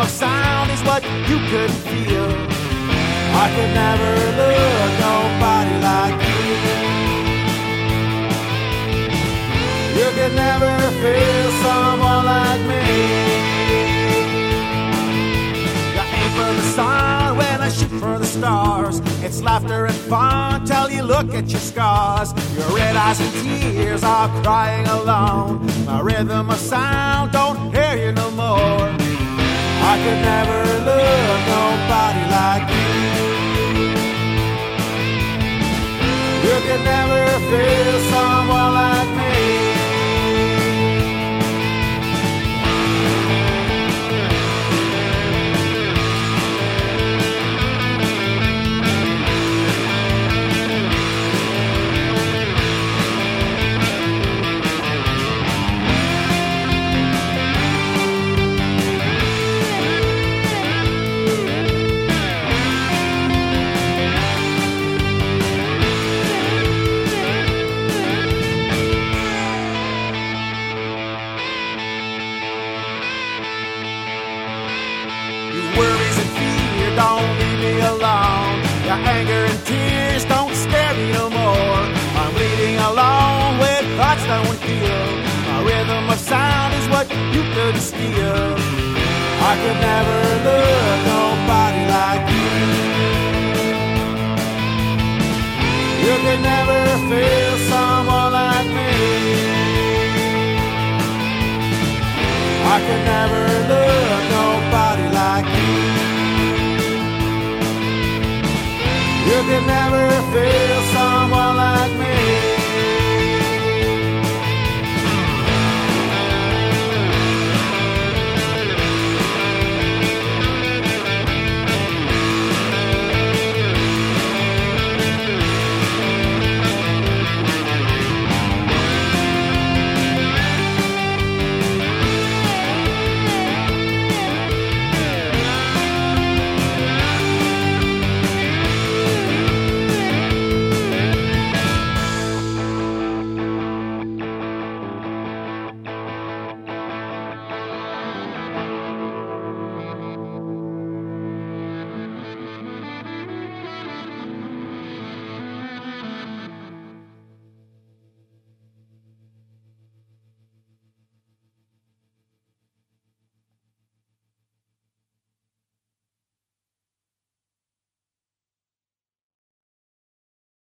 of sound is what you could feel. I could never love nobody like you. You could never feel someone like me. You aim for the sun when I shoot for the stars. It's laughter and fun till you look at your scars. Your red eyes and tears are crying alone. My rhythm of sound don't hear you no more. I could never love nobody like you. You could never feel someone like me. Worries and fear don't leave me alone. Your anger and tears don't scare me no more. I'm bleeding alone with thoughts that won't heal. My rhythm of sound is what you could steal. I could never love nobody like you. You could never feel someone like me. I could never love nobody like you. You could never feel